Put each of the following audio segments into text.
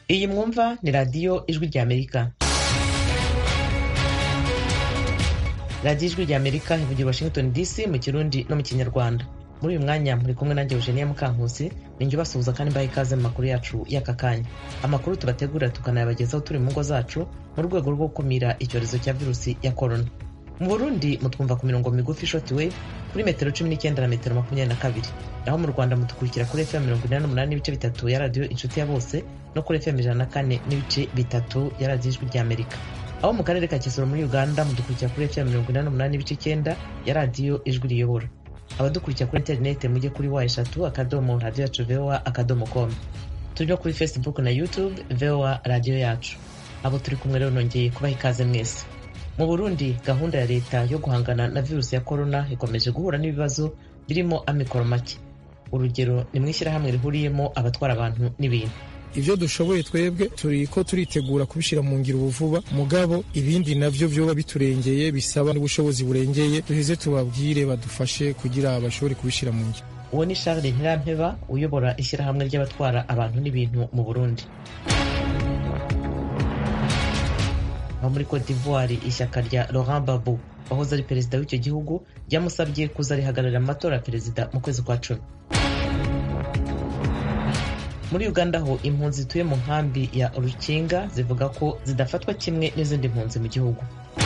Iyi mwumva ni radiyo ijwi ry'Amerika. Radiyo ijwi ry'Amerika ivugira Washington DC mu Kirundi no mu Kinyarwanda. Muri uyu mwanya muri kumwe nanjye Eugenia Mukankusi, ninjye ubasuhuza kandi mbaha ikaze mu makuru yacu y'aka kanya. Amakuru tubategurira tukanayabagezaho turi mu ngo zacu mu rwego rwo gukumira icyorezo cya virusi ya corona. Mu Burundi mutwumva ku mirongo migufi shortwave kuri metero 19 na metero 22. Naho mu Rwanda mutukurikira kuri FM 88 n'ibice bitatu ya radio Inshuti ya Bose no kuri FM 104 n'ibice bitatu ya radio Ijwi ry'Amerika. Aho mu karere ka Kisoro muri Uganda mutukurikira kuri FM 88 n'ibice 9 ya radio Ijwi riyobora. Abadukurikira kuri internet mujye kuri wa3.radio.voa.com. Turi no kuri Facebook na YouTube VOA Radio yacu. Abo turi kumwe rero nongeye kubaha ikaze mwese. Mu Burundi gahunda ya leta yo guhangana na virusi ya corona ikomeje guhura n'ibibazo birimo amikoro make. Urugero ni mwishyirahamwe rihuriyemo abatwara abantu n'ibintu. Ivyo dushoboye twebwe turiko turitegura kubishira mu ngiro ubuvuba, mugabo ibindi navyo vyoba biturengeye bisaba n'ubushobozi burengeye duheze tubabwire badufashe kugira bashobore kubishira mu ngiro. Uwo ni Charles Ntirampeba uyobora ishyirahamwe ry'abatwara abantu n'ibintu mu Burundi. Aho muri Cote d'Ivoire ishyaka rya Laurent Gbagbo wahoze ari perezida w'icyo gihugu ryamusabye kuza rihagararira amatora ya perezida mu kwezi kwa 10. Muri Uganda ho impunzi zituye mu nkambi ya Rukinga zivuga ko zidafatwa kimwe n'izindi mpunzi mu gihugu.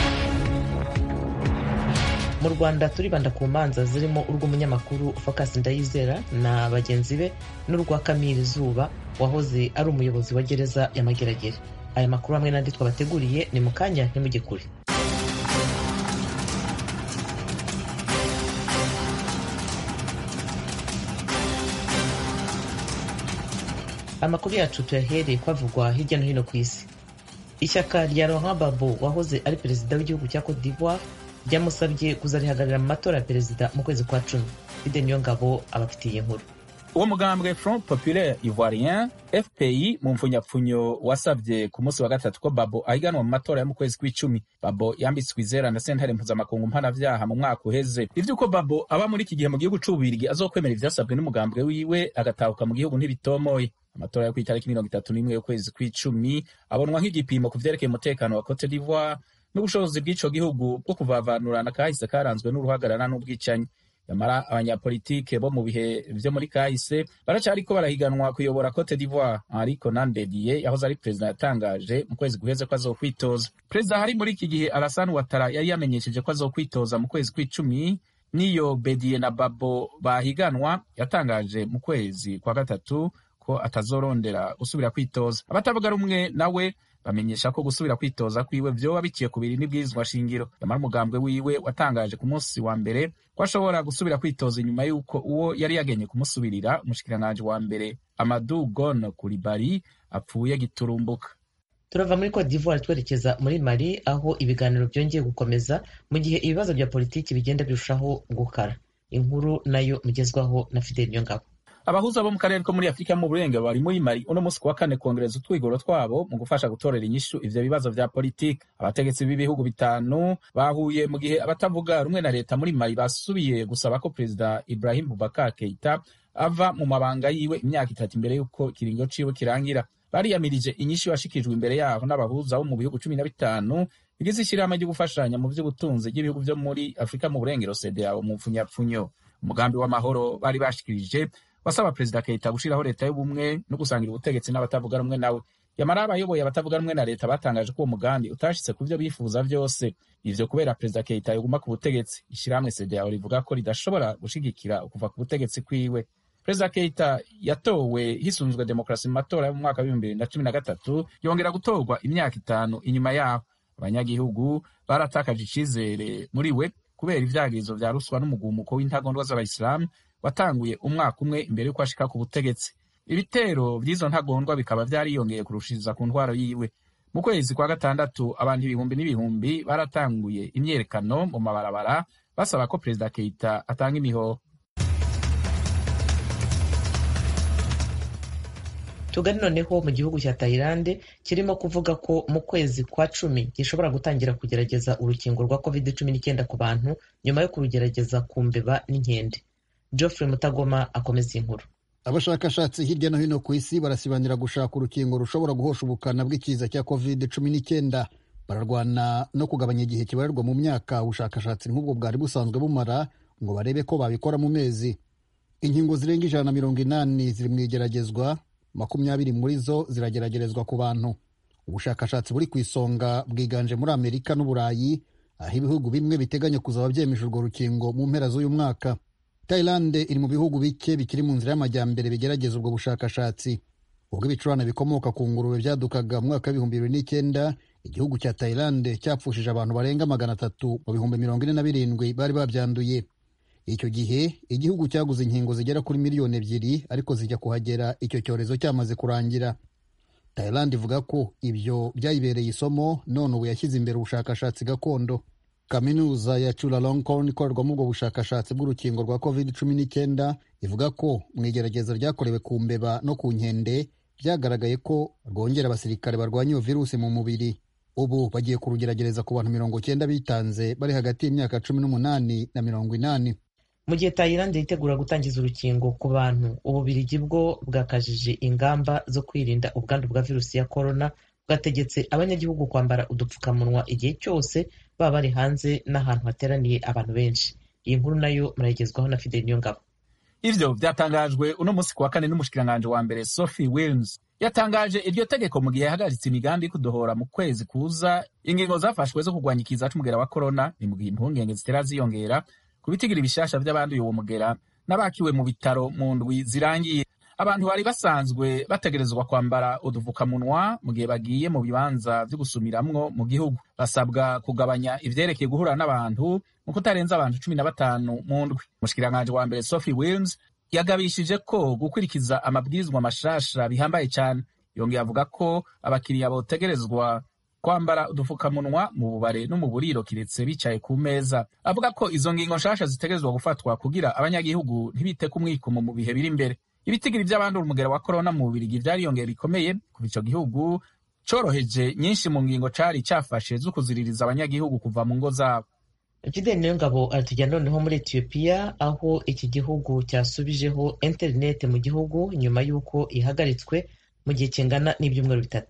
Mu Rwanda turibanda ku manza zirimo urw'umunyamakuru Focus Ndayizera na bagenzi be n'urwa Kamili Zuba wahoze ari umuyobozi wa gereza ya Mageragere. Aya makuru hamwe n'andi twabateguriye ni mu kanya ntimujye kure. Amakuru yacu tuyahereye kwavugwa hirya no hino ku isi. Ishyaka rya Laurent Gbagbo wahoze ari perezida w'igihugu cya Cote d'Ivoire ryamusabye kuzarihagararira mu matora ya perezida mu kwezi kwa 10. Fide Niyongabo abafitiye inkuru. Uwo mugambwe Front Populaire Ivoirien FPI mu mfunyapfunyo wasabye ku munsi wa gatatu ko Gbagbo ahiganwa mu matora yo mu kwezi kwa 10. Gbagbo yambitswe izera na sentare mpuzamakungu mpanavyaha mu mwaka uheze. Ivyuko Gbagbo aba muri iki gihe mu gihugu c'Ububirigi azokwemera ivyasabwe n'umugambwe wiwe agatahuka mu gihugu ntibitomoye. Amatora yo kw'itariki 31 y'ukwezi kwa 10 abonwa nk'igipimo ku vyerekeye umutekano wa Cote d'Ivoire n'ubushobozi bw'ico gihugu bwo kuvavanurana kahise karanzwe n'uruhagarara n'ubwicanyi. Yamara abanyapolitike bo mu bihe vyo muri kahise baracariko barahiganwa kuyobora Cote d'Ivoire. Henri Konan Bédié yahoze ari perezida yatangaje mu kwezi guheze ko azokwitoza. Perezida hari muri iki gihe Alassane Ouattara yari yamenyesheje ko azokwitoza mu kwezi kwa 10. Niyo Bédié na Gbagbo bahiganwa yatangaje mu kwezi kwa gatatu ko atazorondera gusubira kwitoza. Abatavuga rumwe nawe bamenyesha ko gusubira kwitoza kwiwe vyoba biciye kubiri n'ibwirizwa shingiro. Yamara umugambwe wiwe watangaje ku munsi wa mbere ko ashobora gusubira kwitoza inyuma y'uko uwo yari yagenye kumusubirira umushikiranganji wa mbere Amadou Gon Coulibaly apfuye giturumbuka. Turava muri Cote d'Ivoire twerekeza muri Mali aho ibiganiro byongeye gukomeza mu gihe ibibazo bya politiki bigenda birushaho gukara. Inkuru nayo mugezwaho na Fidel Niyongabo. Abahuza bo mu karere ko muri Afrika mu burengero bari muri Mali uno munsi kuwa 4 kongereza utwigoro twabo mu gufasha gutorera inyishu ivyo bibazo vya politiki. Abategetsi b'ibihugu bitanu bahuye mu gihe abatavuga rumwe na leta muri Mali basubiye gusaba ko Perezida Ibrahim Boubacar Keïta ava mu mabanga yiwe imyaka 3 imbere y'uko kiringo ciwe kirangira. Bariyamirije inyishu yashikijwe imbere yaho n'abahuza bo mu bihugu 15 bigize ishirahamwe ryo gufashanya mu vy'ubutunzi bw'ibihugu vyo muri Afrika mu burengero CEDEAO mu mfunyapfunyo. Umugambi w'amahoro bari bashikirije basaba Perezida Keïta gushiraho leta y'ubumwe no gusangira ubutegetsi n'abatavuga rumwe nawe. Yamara abayoboye abatavuga rumwe na leta batangaje ko uwo mugambi utashitse ku byo bifuza vyose. Ivyo kubera Perezida Keïta yoguma ku butegetsi. Ishirahamwe CEDEAO rivuga ko ridashobora gushigikira ukuva ku butegetsi kwiwe. Perezida Keïta yatowe hisunzwe demokrasi mu matora yo mu mwaka wa 2013 yongera gutorwa imyaka 5 inyuma yaho. Abanyagihugu baratakaje icizere muri we kubera ivyagirizo vya ruswa n'umugumuko w'intagondwa z'abayisilamu watanguye umwaka umwe imbere y'uko ashika ku butegetsi. Ibitero vy'izo ntagondwa bikaba vyariyongeye kurushiriza ku ntwaro yiwe. Mu kwezi kwa gatandatu abantu ibihumbi n'ibihumbi baratanguye imyerekano mu mabarabara basaba ko Perezida Keïta atanga imihoho. Tugani noneho mu gihugu cya Thailand kirimo kuvuga ko mu kwezi kwa 10 gishobora gutangira kugerageza urukingo rwa COVID-19 ku bantu nyuma yo kurugerageza ku mbeba n'inkende. Geoffrey Mutagoma akomeza inkuru. Abashakashatsi hirya no hino ku isi barasibanira gushaka urukingo rushobora guhosha ubukana bw'ikiza cya COVID-19. Bararwana no kugabanya igihe kibarirwa mu myaka ubushakashatsi nk'ubwo bwari busanzwe bumara ngo barebe ko babikora mu mezi. Inkingo zirenga 180 ziri mu igeragezwa, 20 muri zo zirageragerezwa ku bantu. Ubushakashatsi buri ku isonga bwiganje muri Amerika n'Uburayi, aho ibihugu bimwe biteganya kuzaba byemeje urwo rukingo mu mpera z'uyu mwaka. Thailand iri mu bihugu bike bikiri mu nzira y'amajyambere bigerageza ubwo bushakashatsi. Ubwo ibicurane bikomoka ku ngurube byadukaga mu mwaka w'ibihumbi 2009, igihugu cya Thailand cyapfushije abantu barenga 300 mu bihumbi 47 bari babyanduye. Icyo gihe igihugu cyaguze inkingo zigera kuri 2 miliyoni, ariko zijya kuhagera icyo cyorezo cyamaze kurangira. Thailand ivuga ko ibyo byayibereye isomo, none ubu yashyize imbere ubushakashatsi gakondo. Kaminuza ya Chulalongkorn ikorerwamo ubwo bushakashatsi bw'urukingo rwa COVID-19 ivuga ko mu igerageza ryakorewe ku mbeba no ku nkende byagaragaye ko rwongera abasirikare barwanya iyo virusi mu mubiri. Ubu bagiye kurugeragereza ku bantu 90 bitanze bari hagati y'imyaka 18 na 80. Mu gihe Thailand yitegura gutangiza urukingo ku bantu, Ububiligi bwo bwakajije ingamba zo kwirinda ubwandu bwa virusi ya corona, bwategetse abanyagihugu kwambara udupfukamunwa igihe cyose baba bari hanze n'ahantu hateraniye abantu benshi. Iyi nkuru nayo murayigezwaho na Fidel Niyongabo. Ivyo vyatangajwe uno musi kuwa kane n'umushikiranganje wa mbere Sophie Wilms. Yatangaje iryo tegeko mu gihe yahagaritse imigambi kudohora mu kwezi kuza ingingo zafashwe zo kurwanya ikiza c'umugera wa corona, ni mu gihe impungenge zitera ziyongera ku bitigira ibishasha vy'abanduye uwo mugera n'abakiwe mu bitaro mu ndwi zirangiye. Abantu bari basanzwe bategerezwa kwambara udufukamunwa mu gihe bagiye mu bibanza vyo gusumiramwo mu gihugu. Basabwa kugabanya ivyerekeye guhura n'abantu mu kutarenza abantu 15 mu ndwi. Umushikiranganje wa mbere Sophie Wilms yagabishije ko gukurikiza amabwirizwa mashasha bihambaye cyane. Yongeye avuga ko abakiriya botegerezwa kwambara udufukamunwa mu bubare no mu buriro kiretse bicaye ku meza. Avuga ko izo ngingo nshasha zitegerezwa gufatwa kugira abanyagihugu ntibite ku mwikomo mu bihe biri imbere. Ibitigiri by'abandura umugera wa corona mu Bubiligi vyariyongera bikomeye kuva ico gihugu coroheje nyinshi mu ngingo cari cyafashe zo kuziririza abanyagihugu kuva mu ngo zabo. Fidel Niyongabo aratujyana noneho muri Ethiopia, aho iki gihugu cyasubijeho internet mu gihugu nyuma y'uko ihagaritswe mu gihe kingana n'ibyumweru 3.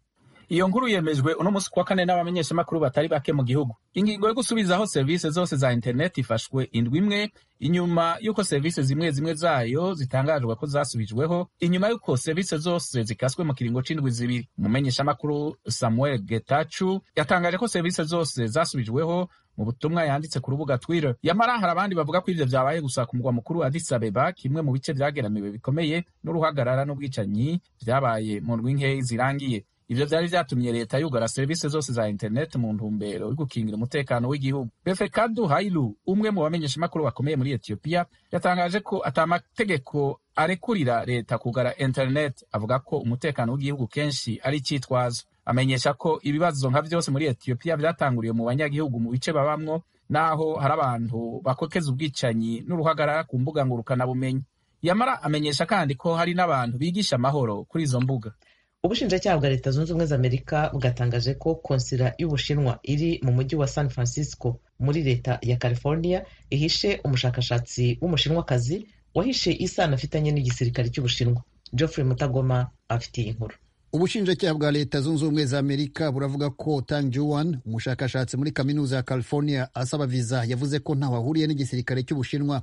Iyo nkuru yemejwe uno musi kuwa kane n'abamenyeshamakuru batari bake mu gihugu. Ingingo yo gusubizaho serivisi zose za internet ifashwe indwi imwe inyuma y'uko serivisi zimwe zayo zitangajwe ko zasubijweho, inyuma y'uko serivisi zose zikaswe mu kiringo c'indwi zibiri. Umumenyeshamakuru Samuel Getachew yatangaje ko serivisi zose zasubijweho mu butumwa yanditse ku rubuga Twitter. Yamara hari abandi bavuga ko ivyo vyabaye gusa ku mugwa mukuru Addis Abeba, kimwe mu bice vyageramiwe bikomeye n'uruhagarara n'ubwicanyi vyabaye mu ndwi nkeyi zirangiye. Ivyo vyari vyatumye leta yugara serivisi zose za internet mu ntumbero yo gukingira umutekano w'igihugu. Befeqadu Hailu, umwe mu bamenyeshamakuru bakomeye muri Ethiopia, yatangaje ko atamategeko arekurira leta kugara internet. Avuga ko umutekano w'igihugu kenshi ari icitwazo. Amenyesha ko ibibazo nka vyose muri Ethiopia vyatanguriye mu banyagihugu mu bice babamwo, naho hari abantu bakokeza ubwicanyi n'uruhagarara ku mbuga ngurukana bumenyi. Yamara amenyesha kandi ko hari n'abantu bigisha amahoro kuri izo mbuga. Ubushinjacyaha bwa Leta Zunze Ubumwe za Amerika bwatangaje ko konsila y'Ubushinwa iri mu mujyi wa San Francisco muri leta ya California ihishe umushakashatsi w'umushinwakazi wahishe isano afitanye n'igisirikare cy'Ubushinwa. Geoffrey Mutagoma afitiye inkuru. Ubushinjacyaha bwa Leta Zunze Ubumwe za Amerika buravuga ko Tang Juan, umushakashatsi muri kaminuza ya California asaba viza, yavuze ko ntaho ahuriye n'igisirikare cy'Ubushinwa.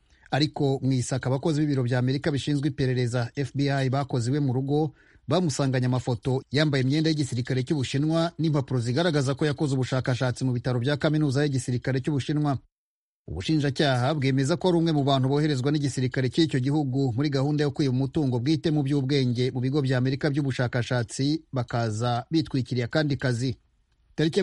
Ariko mu isaka abakozi b'ibiro bya Amerika bishinzwe iperereza FBI bakoze iwe mu rugo bamusanganye amafoto yambaye imyenda y'igisirikare cy'Ubushinwa n'impapuro zigaragaza ko yakoze ubushakashatsi mu bitaro bya kaminuza y'igisirikare cy'Ubushinwa. Ubushinjacyaha bwemeza ko ari umwe mu bantu boherezwa n'igisirikare cy'icyo gihugu muri gahunda yo kwiba umutungo bwite mu by'ubwenge mu bigo bya Amerika by'ubushakashatsi, bakaza bitwikiriye akandi kazi. Tariki ya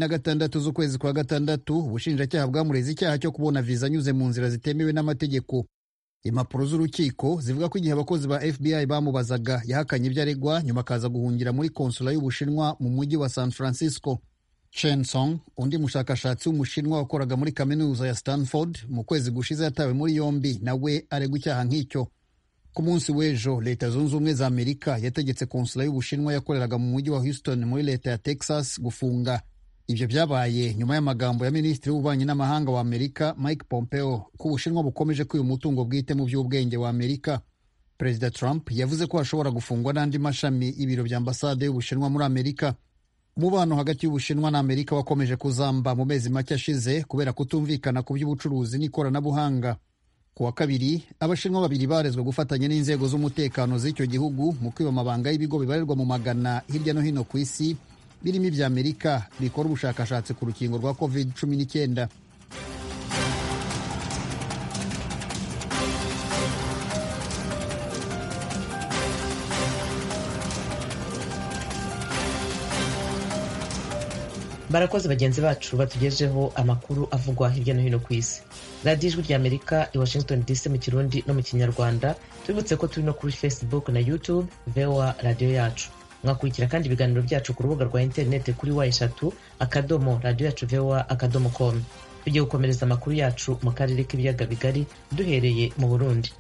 26 z'ukwezi kwa gatandatu, ubushinjacyaha bwamureze icyaha cyo kubona viza anyuze mu nzira zitemewe n'amategeko. Impapuro z'urukiko zivuga ko igihe abakozi ba FBI bamubazaga yahakanye ibyo aregwa, nyuma akaza guhungira muri konsula y'Ubushinwa mu mujyi wa San Francisco. Chen Song, undi mushakashatsi w'Umushinwa wakoraga muri kaminuza ya Stanford, mu kwezi gushize yatawe muri yombi, nawe aregwa icyaha nk'icyo. Ku munsi w'ejo, Leta Zunze Ubumwe za Amerika yategetse konsula y'Ubushinwa yakoreraga mu mujyi wa Houston muri leta ya Texas gufunga. Ibyo byabaye nyuma y'amagambo ya Minisitiri w'Ububanyi n'Amahanga wa Amerika Mike Pompeo ko Ubushinwa bukomeje kwiba umutungo bwite mu by'ubwenge wa Amerika. Perezida Trump yavuze ko hashobora gufungwa n'andi mashami y'ibiro bya ambasade y'Ubushinwa muri Amerika. Umubano hagati y'Ubushinwa na Amerika wakomeje kuzamba mu mezi make ashize kubera kutumvikana ku by'ubucuruzi n'ikoranabuhanga. Ku wa kabiri, Abashinwa babiri barezwe gufatanya n'inzego z'umutekano z'icyo gihugu mu kwiba amabanga y'ibigo bibarirwa mu magana hirya no hino ku isi birimo ibya Amerika bikora ubushakashatsi ku rukingo rwa COVID-19. barakoze bagenzi bacu batugejeho amakuru avugwa hirya no hino ku isi. radiyo ijwi ry'Amerika i Washington DC mu Kirundi no mu Kinyarwanda. tubibutse ko turi no kuri Facebook na YouTube VOA radiyo yacu. Mwakurikira kandi ibiganiro byacu ku rubuga rwa interineti kuri wa3.radiyo-yacu-voa.com. tugiye gukomereza amakuru yacu mu karere k'ibiyaga bigari duhereye mu Burundi.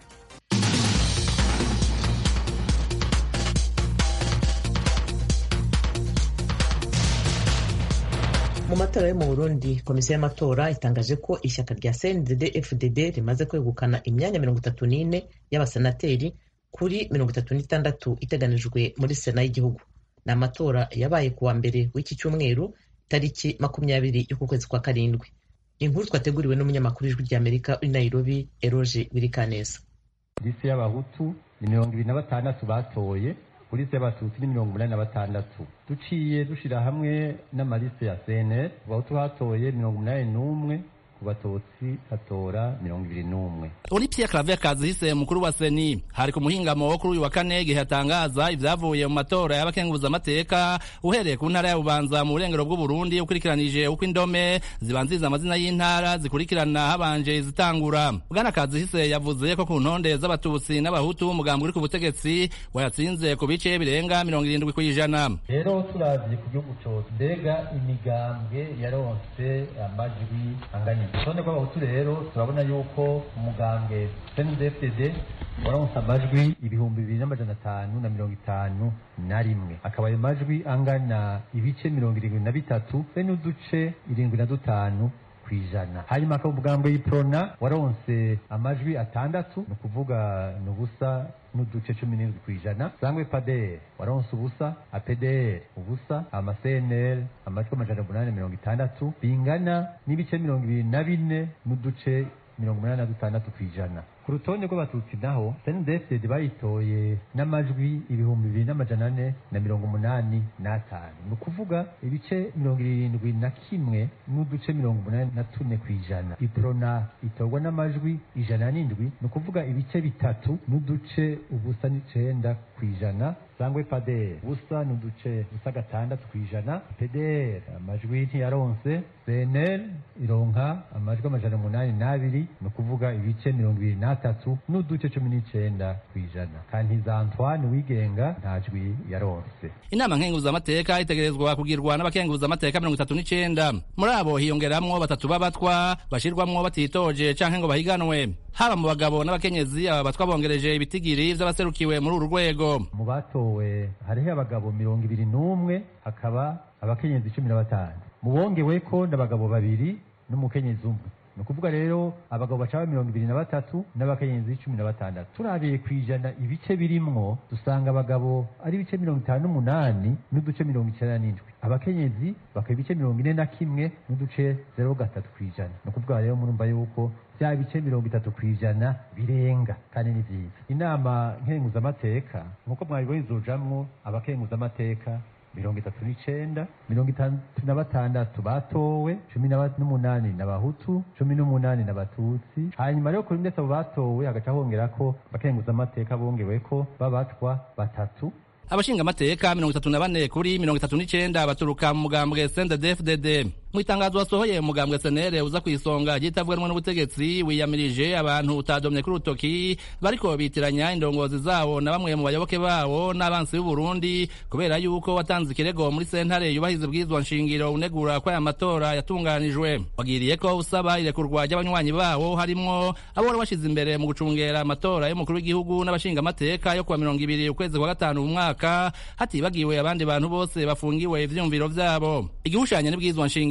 Mu matora yo mu Burundi, komisiyo y'amatora itangaje ko ishyaka rya CNDD-FDD rimaze kwegukana imyanya 34 y'abasenateri kuri 36 iteganijwe muri Sena y'igihugu. Ni amatora yabaye kuwa mbere w'iki cyumweru tariki 20 y'uku kwezi kwa karindwi. Inkuru twateguriwe n'umunyamakuru w'ijwi ry'Amerika uri Nairobi, Eroge Wirikaneza. Liste y'abahutu ni 26 batoye, polisi y'abatutsi ni 86. Duciye dushira hamwe n'amaliste ya CNL, abahutu batoye 81, ku batutsi hatora 21. Olivier Claver Kazihise mukuru wa Seni hari ku muhingamo wo kuri uyu wa kane gihe hatangaza ivyavuye mu matora y'abakenguza amateka uhereye ku ntara ya Bubanza mu burengero bw'u Burundi ukurikiranije uko indome zibanziza amazina y'intara zikurikirana habanje izitangura. Bwana Kazihise yavuze ko ku ntonde z'abatutsi n'abahutu umugambwe uri ku butegetsi wayatsinze ku bice birenga 70%. Rero turavye ku gihugu cyose mbega imigambwe yaronse amajwi angana. Sonde kwa bahutu rero turabona yuko umugambwe CNDD-FDD waronse amajwi 2551, akaba ayo majwi angana ibice 73 n'uduce 75 kwijana. Hanyuma akaba umugambwe y'Iprona waronse amajwi 6, ni kuvuga n'ubusa n'uduce 17 kwijana. Sangwe PADER waronse ubusa, APDR ubusa, CNL amajwi 860 bingana n'ibice 24 n'uduce 86 kwijana. Ku rutonde rw'abatutsi naho CNDD-FDD bayitoye n'amajwi 2485, ni kuvuga ibice 71 n'uduce 84 kwijana. Iprona itorwa n'amajwi 107, ni kuvuga ibice 3 n'uduce ubusa 9 kwijana. Sangwe PADER ubusa n'uduce ubusa 6 kwijana. PDR amajwi ntiyaronse. CNL ironka amajwi 882, ni kuvuga ibice 23 n'uduce 19 kwijana. Kantiza Antoine wigenga ntajwi yaronse. Inama nkenguza amateka itegerezwa kugirwa n'abakenguza amateka 39. Muri abo hiyongeramwo 3 babatwa bashirwamwo batitoje canke ngo bahiganwe. Haba mu bagabo n'abakenyezi aba batwa bongereje ibitigiri vy'abaserukiwe muri uru rwego. Mu batowe hariho abagabo 21, hakaba abakenyezi 15. Mu bongeweko n'abagabo 2 n'umukenyezi umwe. Ni kuvuga rero abagabo bacaba 23 n'abakenyezi 16. Turabiye kwijana ibice birimwo dusanga abagabo ari ibice 58 n'uduce 97, abakenyezi bakaba ibice 41 n'uduce 0.3 kwijana. Ni kuvuga rero murumva yuko bya bice 30 kwijana birenga kandi ni vyiza. Inama nkenguza amateka nkuko mwabibonye izojamwo abakenguza amateka 39, 56 batowe, 18 n'abahutu, 18 n'abatutsi. Hanyuma rero kuri ndetse abo batowe hagaca hongerako bakenguza amateka bongeweko babatwa 3. Abashinga amateka 34 kuri 39 baturuka mu mugambwe CNDD-FDD. Mu itangazo wasohoye umugambwe CNL uza kwisonga gitavugwa n'ubutegetsi wiyamirije abantu utadomye kuri utoki bariko bitiranya indongozi zawo na bamwe mu bayoboke bawo n'abansi b'u Burundi kubera yuko watanze ikirego muri sentare yubahize bwizwa nshingiro unegura ko aya matora yatunganijwe. Wagiriye ko usaba irekurwa ry'abanywanyi bawo harimwo abo washize imbere mu gucungera amatora y'umukuru w'igihugu n'abashinga amateka yo kuwa 20 ukwezi kwa 5 umwaka, hatibagiwe abandi bantu bose bafungiwe ivyumviro vyabo. Igihushanye n'ibwizwa nshingiro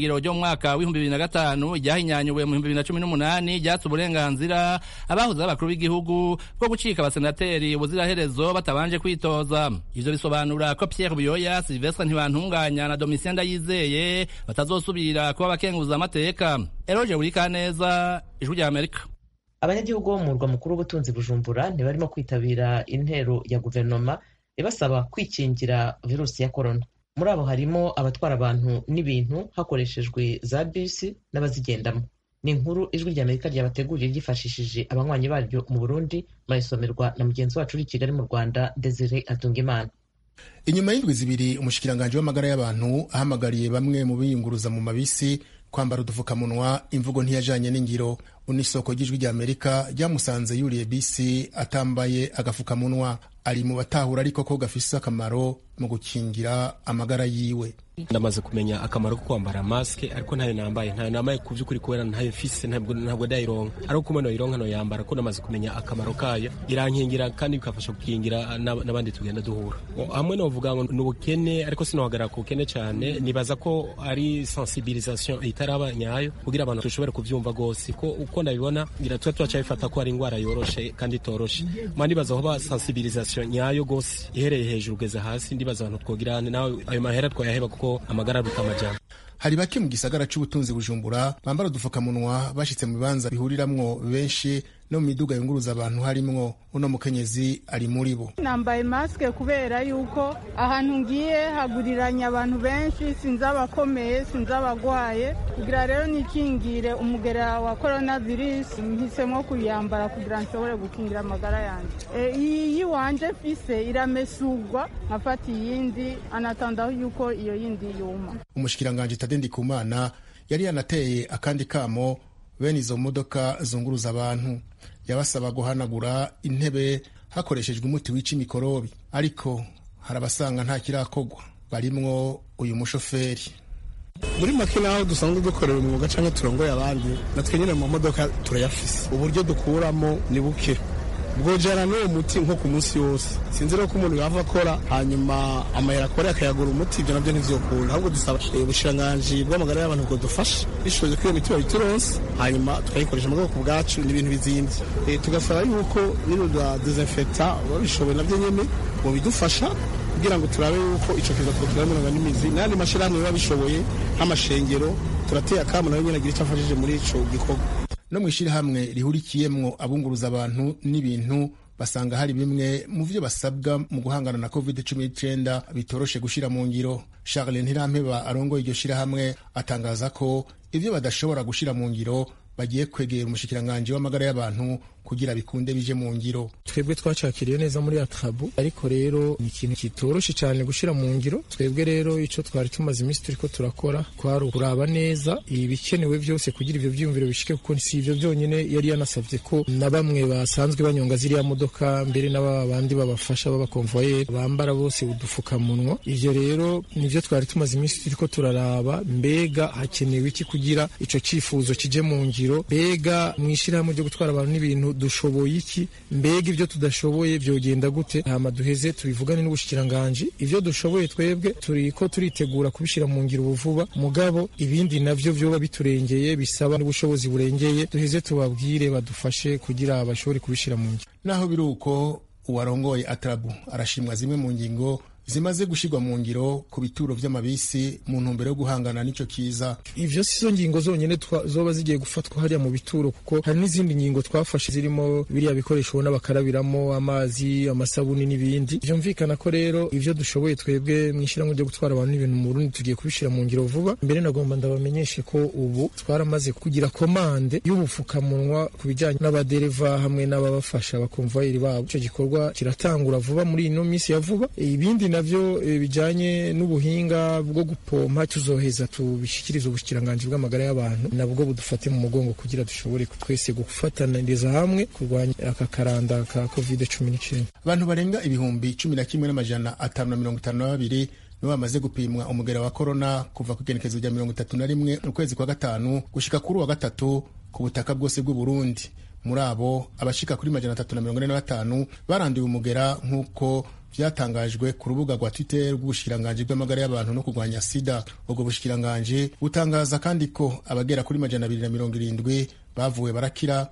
shingiro ryo mu mwaka w'ibihumbi 2005 ryahinyanyuwe mu 2018 ryatse uburenganzira abahoze abakuru b'igihugu bwo gucika abasenateri ubuziraherezo batabanje kwitoza. Ivyo bisobanura ko Pierre Buyoya, Sylvestre Ntibantunganya na Domitien Ndayizeye batazosubira kuba abakenguza amateka. Eroge Urikaneza, Ijwi rya Amerika. Abanyagihugu bo mu murwa mukuru w'ubutunzi Bujumbura ntibarimo kwitabira intero ya guverinoma ibasaba kwikingira virusi ya korona. Muri abo harimo abatwara abantu n'ibintu hakoreshejwe za bisi n'abazigendamo. Ni inkuru Ijwi rya Amerika ryabateguriye ryifashishije abanywanyi baryo mu Burundi, bayisomerwa na mugenzi wacu uri Kigali mu Rwanda, Desire Atungimana. Inyuma y'indwi zibiri umushikiranganje w'amagara y'abantu ahamagariye bamwe mu biyunguruza mu mabisi kwambara udufukamunwa, imvugo ntiyajanye n'ingiro. Unisoko ry'Ijwi rya Amerika ryamusanze yuriye bisi atambaye agafukamunwa. Ari mu batahura ariko ko gafise akamaro mu gukingira amagara yiwe. Ndamaze kumenya akamaro ko kwambara maske, ariko ntayo nambaye ku by'ukuri kubera ntayo mfise, ntabwo dayironka, ariko kumeno ironka no yambara ko namaze kumenya akamaro kayo, irankingira kandi bikafasha gukingira n'abandi tugenda duhura. Hamwe no vuga ngo n'ubukene, ariko sinohagarara ku bukene cyane, nibaza ko ari sensibilisation itaraba nyayo kugira abantu bashobore kuvyumva gose, ko uko ndabibona ngira twacayifata ko ari ingwara yoroshe kandi itoroshe. Mandi baza ho ba sensibilisation nyayo gose ihereye hejuru ugeze hasi, ndibaza abantu twogirane nawe ayo mahera twayaheba kuko amagara bikamajana. Hari bake mu gisagara c'ubutunzi Bujumbura bambara udufukamunwa bashitse mu bibanza bihuriramwo benshi no mu miduga yunguruza abantu harimwo uno mukenyezi ari muri bo. Nambaye maske kubera yuko ahantu ngiye haguriranya abantu benshi, sinzabakomeye sinzabagwaye, kugira rero nikingire umugera wa coronavirus mpisemo kuyambara kugira nshobore gukingira amagara yanjye. Iyi wanje fise iramesugwa nkafata iyindi anatandaho yuko iyo yindi yuma. Umushikiranganje Tade Ndikumana yari yanateye akandi kamo bene izo modoka zunguruza abantu, yabasaba guhanagura intebe hakoreshejwe umuti wica imikorobi, ariko harabasanga nta kirakogwa, barimwo uyu mushoferi. Muri make naho dusanzwe dukorera umwuga canke turongoye abandi, natwe nyene mu modoka turayafise, uburyo dukuramo ni buke. Bwojana n'uwo muti nko ku munsi yose, sinzira ko umuntu yava akora hanyuma amahera akora akayagura umuti, ibyo nabyo ntivyokunda. Ahubwo dusaba ubushikiranganji bw'amagara y'abantu bwo dufasha bishoboye ko iyo miti babituronse hanyuma tukayikoresha mu bwoko bwacu n'ibintu bizimvye. Tugasaba yuko n'ibintu desinfecta babishoboye nabyo nyene bo bidufasha kugira ngo turabe yuko ico kiza twoturamira n'imizi, n'andi mashirahamwe biba bishoboye nk'amashengero turateye akamu nayo nyene agira icyo afashije muri ico gikorwa. No mwishirahamwe rihurikiyemwo abunguruza abantu n'ibintu basanga hari bimwe mu vyo basabwa mu guhangana na COVID-19 bitoroshe gushira mu ngiro. Charles Ntirampeba arongoye iryo shirahamwe atangaza ko ivyo badashobora gushira mu ngiro bagiye kwegera umushikiranganje w'amagara y'abantu kugira bikunde bije mu ngiro. Twebwe twacakiriye neza muri Atrabu, ariko rero ni ikintu kitoroshe cyane gushira mu ngiro. Twebwe rero ico twari tumaze iminsi turiko turakora kwari kuraba neza ibikenewe byose kugira ivyo vyumviro bishike, kuko si ivyo byonyene yari yanasavye ko na bamwe basanzwe banyonga ziriya modoka, mbere n'abandi babafasha b'abakonvoyeri bambara bose udufukamunwa. Ivyo rero nivyo twari tumaze iminsi turiko turaraba, mbega hakenewe iki kugira ico cifuzo kije mu ngiro, mbega mwishirahamwe ryo gutwara abantu n'ibintu dushoboye iki, mbega ivyo tudashoboye vyogenda gute, hama duheze tubivugane n'ubushikiranganje. Ivyo dushoboye twebwe turiko turitegura kubishira mu ngiro vuba, mugabo ibindi navyo vyoba biturengeye bisaba n'ubushobozi burengeye duheze tubabwire badufashe kugira bashobore kubishira mu ngiro. Naho biruko uwarongoye Atrabu arashimwa zimwe mu ngingo zimaze gushirwa mu ngiro ku bituro vy'amabisi mu ntumbero yo guhangana n'ico kiza. Ivyo sizo ngingo zonyene zoba zigiye gufatwa hariya mu bituro, kuko hari n'izindi ngingo twafashe zirimo biriya bikoresho ubona bakarabiramo amazi, amasabuni n'ibindi. Vyumvikana ko rero ivyo dushoboye twebwe mw'ishiramwe ryo gutwara abantu n'ibintu mu Burundi tugiye kubishira mu ngiro vuba. Mbere nagomba ndabamenyeshe ko ubu twaramaze kugira komande y'ubufukamunwa ku bijanye n'abadereva hamwe n'ababafasha abakonvoyeri babo. Ico gikorwa kiratangura vuba muri ino minsi ya vuba. Ibindi navyo bijanye n'ubuhinga bwo gupompa tuzoheza tubishikiriza ubushikiranganje bw'amagara y'abantu, nabwo budufate mu mugongo kugira dushobore twese gufataniriza hamwe kurwanya aka karanda ka COVID-19. Abantu barenga ibihumbi 11,552 nibo bamaze gupimwa umugera wa corona kuva ku igenekerezo rya 31 mu kwezi kwa gatanu gushika kuri wa gatatu ku butaka bwose bw'u Burundi. Muri abo abashika kuri 345 baranduye umugera nk'uko vyatangajwe ku rubuga rwa Twitter rw'ubushikiranganji bw'amagara y'abantu no kurwanya sida. Ubwo bushikiranganji butangaza kandi ko abagera kuri 270 bavuwe barakira,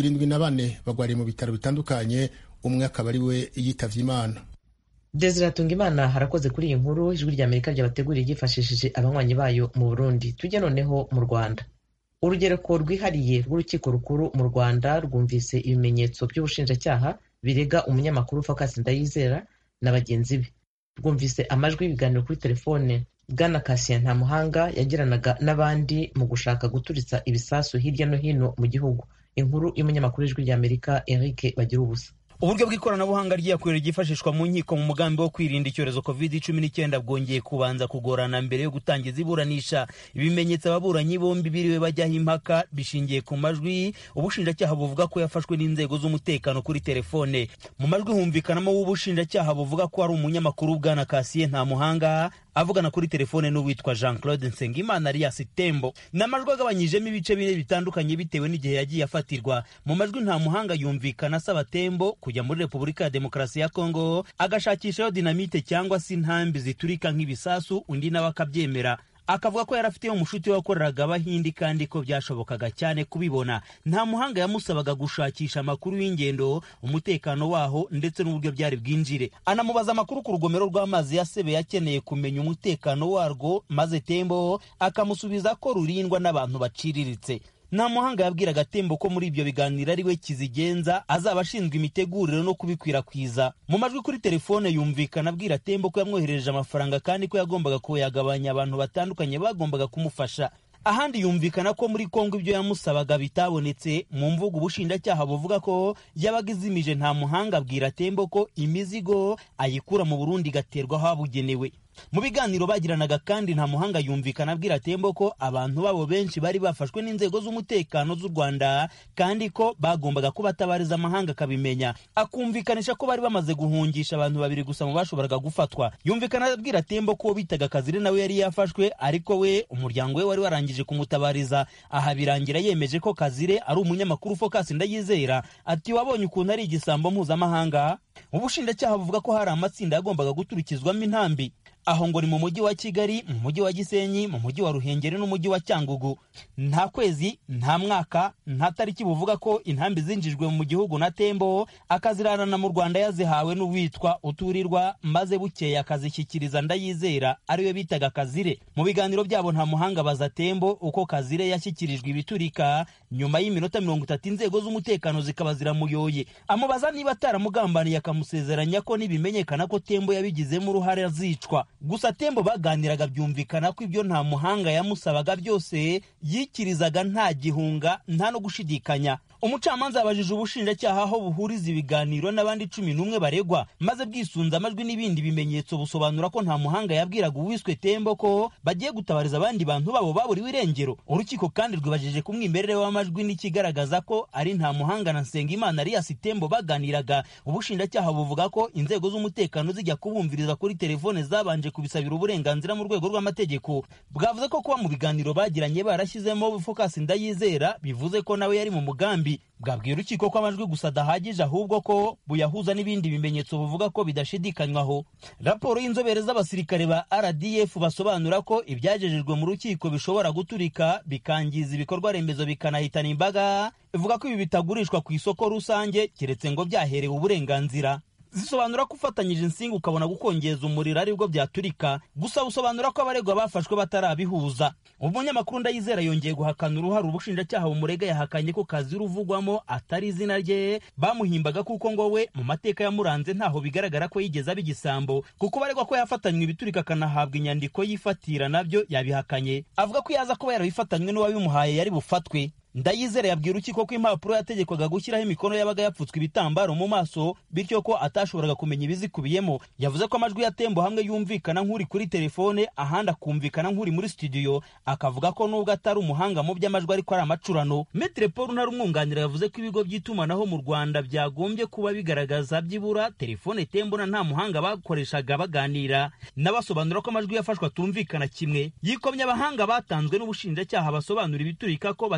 74 bagwariye mu bitaro bitandukanye, umwe akaba ari we yitavye Imana. Desire Tungimana harakoze kuri iyi nkuru. Ijwi rya Amerika ryabateguriye ryifashishije abanywanyi bayo mu Burundi. Tujye noneho mu Rwanda. Urugereko rwihariye rw'urukiko rukuru mu Rwanda rwumvise ibimenyetso by'ubushinjacyaha birega umunyamakuru Focus Ndayizera na bagenzi be. Rwumvise amajwi y'ibiganiro kuri telefone Bwana Cassien Ntamuhanga yagiranaga n'abandi mu gushaka guturitsa ibisasu hirya no hino mu gihugu. Inkuru y'umunyamakuru w'Ijwi rya Amerika Eric Bagirubusa. Uburyo bw'ikoranabuhanga ryakwiriye ryifashishwa mu nkiko mu mugambi wo kwirinda icyorezo COVID-19 bwongeye kubanza kugorana mbere yo gutangiza iburanisha. Ibimenyetso ababuranyi bombi biriwe bajyaho impaka bishingiye ku majwi ubushinjacyaha buvuga ko yafashwe n'inzego z'umutekano kuri telefone. Mu majwi humvikanamo w'ubushinjacyaha buvuga ko ari umunyamakuru Bwana Cassien Ntamuhanga avugana kuri telefone n'uwitwa Jean-Claude Nsengimana alias Tembo. N'amajwi agabanyijemo ibice bine bitandukanye bitewe n'igihe yagiye afatirwa. Mu majwi Ntamuhanga yumvikana asaba Tembo kujya muri Repubulika ya Demokarasi ya Kongo agashakishayo dinamite cyangwa se intambi ziturika nk'ibisasu, undi nawe akabyemera. Akavuga ko yarafiteyo umushuti wakoreraga Abahindi kandi ko byashobokaga cyane kubibona. Ntamuhanga yamusabaga gushakisha amakuru y'ingendo, umutekano waho ndetse n'uburyo byari bwinjire. Anamubaza amakuru ku rugomero rw'amazi ya Sebe yakeneye kumenya umutekano warwo, maze Tembo akamusubiza ko rurindwa n'abantu baciriritse. Ntamuhanga yabwiraga Tembo ko muri ibyo biganiro ari we kizigenza, azaba ashinzwe imitegurire no kubikwirakwiza. Mu majwi kuri telefone yumvikana abwira Tembo ko yamwoherereje amafaranga kandi ko yagombaga kuyagabanya abantu batandukanye bagombaga kumufasha. Ahandi yumvikana ko muri Kongo ibyo yamusabaga bitabonetse. Mu mvugo ubushinjacyaha buvuga ko yabaga izimije. Ntamuhanga abwira Tembo ko imizigo ayikura mu Burundi igaterwa habugenewe. Mu biganiro bagiranaga kandi Ntamuhanga yumvikana abwira Tembo ko abantu babo benshi bari bafashwe n'inzego z'umutekano z'u Rwanda kandi ko bagombaga kubatabariza amahanga kabimenya. Akumvikanisha ko bari bamaze guhungisha abantu babiri gusa mu bashoboraga gufatwa. Yumvikana abwira Tembo ko bitaga Kazire nawe yari yafashwe, ariko we umuryango we wari warangije kumutabariza. Aha birangira yemeje ko Kazire ari umunyamakuru Focus Ndayizera. Ati wabonye ukuntu ari igisambo mpuzamahanga. Ubushinjacyaha buvuga ko hari amatsinda yagombaga guturikizwamo intambi. Aho ngo ni mu mujyi wa Kigali, mu mujyi wa Gisenyi, mu mujyi wa Ruhengeri n'umujyi wa Cyangugu. Nta kwezi, nta mwaka, nta tariki buvuga ko intambi zinjijwe mu gihugu na Tembo. Akazirarana mu Rwanda yazihawe n'uwitwa Uturirwa, maze bukeye akazishyikiriza Ndayizera ariwe bitaga Kazire. Mu biganiro byabo Ntamuhanga baza Tembo uko Kazire yashyikirijwe ibiturika. Nyuma y'iminota 30 inzego z'umutekano zikaba ziramuyoye. Amubaza niba ataramugambaniye akamusezeranya ko nibimenyekana ko Tembo yabigizemo uruhare azicwa. Gusa Tembo baganiraga byumvikana ko ibyo Ntamuhanga yamusabaga byose yikirizaga nta gihunga, nta no gushidikanya. Umucamanza yabajije ubushinjacyaha aho buhuriza ibiganiro n'abandi 11 baregwa, maze bwisunza amajwi n'ibindi bimenyetso busobanura ko Ntamuhanga yabwiraga uwiswe Tembo ko bagiye gutabariza abandi bantu babo baburiwe irengero. Urukiko kandi rwibajije ku mwimerere w'amajwi n'ikigaragaza ko ari Ntamuhanga na Nsengimana alias Tembo baganiraga. Ubushinjacyaha buvuga ko inzego z'umutekano zijya kubumviriza kuri telefone zabanje kubisabira uburenganzira mu rwego rw'amategeko. Bwavuze ko kuba mu biganiro bagiranye barashyizemo Focus Ndayizera bivuze ko nawe yari mu mugambi. Bwabwiye urukiko ko amajwi gusa adahagije, ahubwo ko buyahuza n'ibindi bimenyetso buvuga ko bidashidikanywaho. Raporo y'inzobere z'abasirikare ba RDF basobanura ko ibyagejejwe mu rukiko bishobora guturika bikangiza ibikorwa remezo bikanahitana imbaga. Ivuga ko ibi bitagurishwa ku isoko rusange keretse ngo byaherewe uburenganzira. Zisobanura ko ufatanyije insinga ukabona gukongeza umuriro aribwo byaturika. Gusa usobanura ko abaregwa bafashwe batarabihuza. Umunyamakuru Ndayizera yongeye guhakana uruhare ubushinjacyaha bumurega. Yahakanye ko Kazire uvugwamo atari izina rye, bamuhimbaga kuko ngo we mu mateka yamuranze ntaho bigaragara ko yigeze abigisambo. Kuko baregwa ko yafatanywe ibiturika akanahabwa inyandiko yifatira nabyo yabihakanye. Avuga ko yaza kuba yarabifatanywe n'uwabimuhaye yari bufatwe. Ndayizera yabwira urukiko ko impapuro yategekwaga gushyiraho imikono yabaga yapfutswe ibitambaro mu maso, bityo ko atashoboraga kumenya ibizikubiyemo. Yavuze ko amajwi ya Tembo hamwe yumvikana nk'uri kuri telefone, ahandi akumvikana nk'uri muri studio. Akavuga ko nubwo atari umuhanga mu by'amajwi ariko ari amacurano. Maître Paul Ntarumwunganira yavuze ko ibigo by'itumanaho mu Rwanda byagombye kuba bigaragaza byibura telefone Tembo na Ntamuhanga bakoreshaga baganira. Nabasobanura ko amajwi yafashwe atumvikana kimwe. Yikomye abahanga batanzwe n'ubushinjacyaha basobanura ibiturika ko batitwa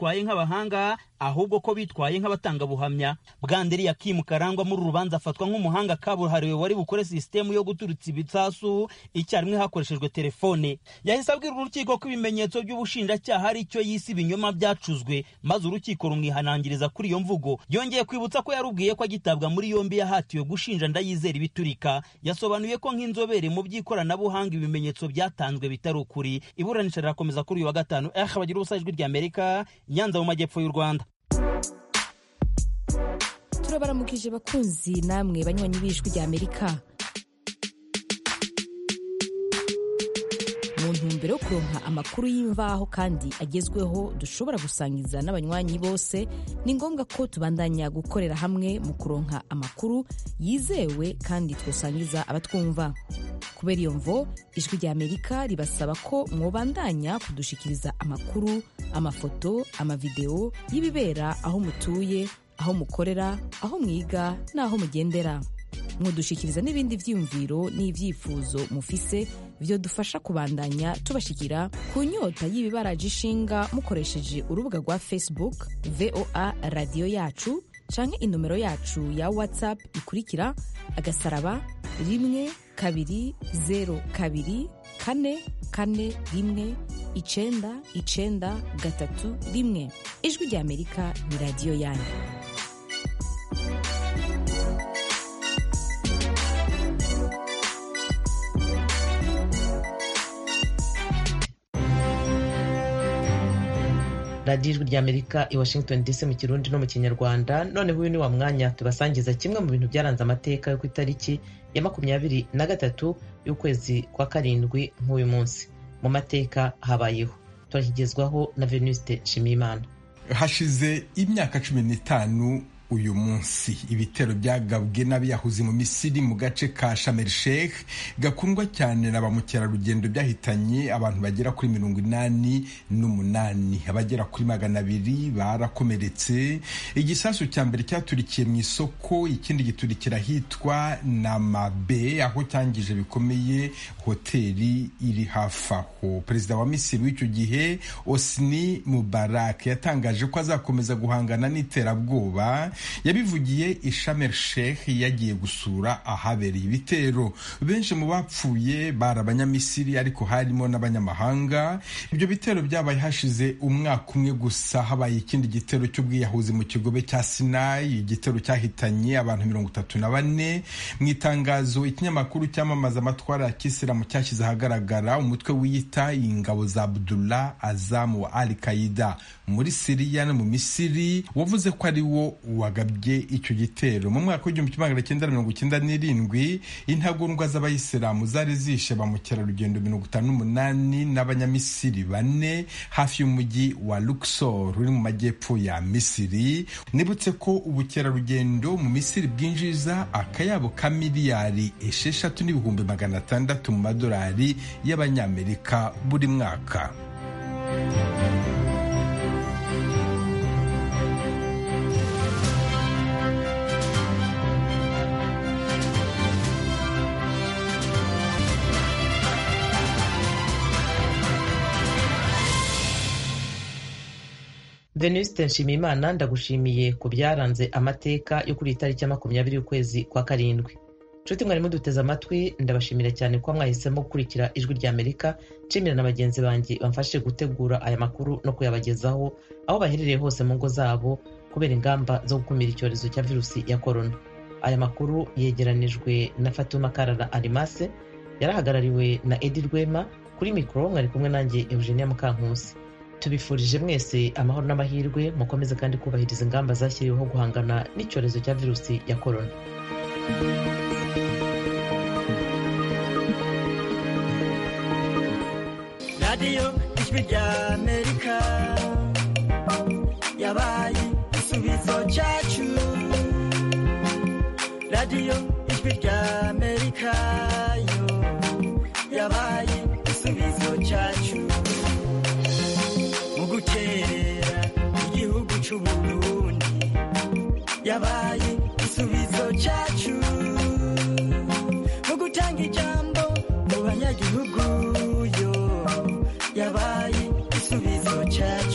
bitwaye nk'abahanga ahubwo ko bitwaye nk'abatangabuhamya. Bwanderi Yakimu Karangwa muri rubanza afatwa nk'umuhanga kabuhariwe wari bukore system yo guturutsa ibisasu icyarimwe hakoreshejwe telefone. Yahise abwira urukiko ko ibimenyetso by'ubushinjacyaha ari cyo yise ibinyoma byacuzwe, maze urukiko rumwihanangiriza kuri iyo mvugo. Yongeye kwibutsa ko yarubwiye ko agitabwa muri yombi yahatiwe gushinja Ndayizera ibiturika. Yasobanuye ko nk'inzobere mu by'ikoranabuhanga ibimenyetso byatanzwe bitari ukuri. Iburanisha rirakomeza kuri uyu wa gatanu. Bagira ubusa ijwi ry'Amerika, Nyanza mu majyepfo y'u Rwanda. Turabaramukije bakunzi namwe banywanyi b'ijwi ry'Amerika. Mu ntumbero yo kuronka amakuru y'imvaho kandi agezweho dushobora gusangiza n'abanywanyi bose, ni ngombwa ko tubandanya gukorera hamwe mu kuronka amakuru yizewe kandi twosangiza abatwumva. Kubera iyo mvo, ijwi ry'Amerika ribasaba ko mwobandanya kudushikiriza amakuru, amafoto, amavideo y'ibibera aho mutuye, aho mukorera, aho mwiga n'aho mugendera. Mwodushikiriza n'ibindi vyiyumviro n'ivyifuzo mufise vyo dufasha kubandanya tubashikira ku nyota y'ibibaraje ishinga mukoresheje urubuga rwa Facebook VOA Radio Yacu canke inomero yacu ya WhatsApp ikurikira *12044419931. Ijwi ry'Amerika ni radio yanyu. radiyo ijwi ry'Amerika i Washington DC mu Kirundi no mu Kinyarwanda. Noneho uyu ni wa mwanya tubasangiza kimwe mu bintu byaranze amateka yo ku itariki ya 23 y'ukwezi kwa karindwi nk'uyu munsi. Mu mateka habayeho, turahigezwaho na Venuste Nshimiyimana. Hashize imyaka 15 uyu munsi ibitero byagabwe n'abiyahuzi mu Misiri mu gace ka Sharm el Sheikh gakundwa cyane na ba mukerarugendo byahitanye abantu bagera kuri 88, abagera kuri 200 barakomeretse. Igisasu cya mbere cyaturikiye mu isoko, ikindi giturikira hitwa Namabe aho cyangije bikomeye hoteli iri hafi aho. Perezida wa Misiri w'icyo gihe Hosni Mubarak yatangaje ko azakomeza guhangana n'iterabwoba. Yabivugiye i Sharm el Sheikh yagiye gusura ahabereye ibitero. Benshi mu bapfuye bari abanyamisiri ariko harimo n'abanyamahanga. Ibyo bitero byabaye hashize umwaka umwe gusa. Habaye ikindi gitero cy'ubwiyahuzi mu kigobe cya Sinai, igitero cyahitanye abantu 34. Mu itangazo ikinyamakuru cyamamaza amatwara ya Kisilamu cyashyize ahagaragara umutwe wiyita ingabo za Abdullah Azam wa Al-Qaeda muri Syria no mu Misiri wavuze ko ari wo wagabye icyo gitero. Mu mwaka w'1997 intagondwa z'abayisilamu zari zishe ba mukerarugendo 58 n'abanyamisiri 4 hafi y'umujyi wa Luxor uri mu majyepfo ya Misiri. Nibutse ko ubukerarugendo mu Misiri bwinjiza akayabo ka miliyari 6,600 mu madolari y'abanyamerika buri mwaka. Venuste Nshimiyimana, ndagushimiye ku byaranze amateka yo kuri itariki ya 20 y'ukwezi kwa karindwi. Nshuti mwari muduteze amatwi, ndabashimira cyane ko mwahisemo gukurikira ijwi ry'Amerika. Nshimira na bagenzi banjye bamfashije gutegura aya makuru no kuyabagezaho aho baherereye hose mu ngo zabo kubera ingamba zo gukumira icyorezo cya virusi ya corona. Aya makuru yegeranijwe na Fatuma Karara Alimase, yarahagarariwe na Edi Rwema. Kuri mikoro mwari kumwe nanjye Eugenia Mukankusi. Tubifurije mwese amahoro n'amahirwe, mukomeze kandi kubahiriza ingamba zashyiriweho guhangana n'icyorezo cya virusi ya corona. Radio Ijwi ry'Amerika yabaye igisubizo cyacu. Radio Ijwi ry'Amerika yo yabaye igisubizo cyacu. Gukerera igihugu cy'u Burundi yabaye igisubizo cyacu. Mu gutanga ijambo mu banyagihugu yo yabaye igisubizo cyacu.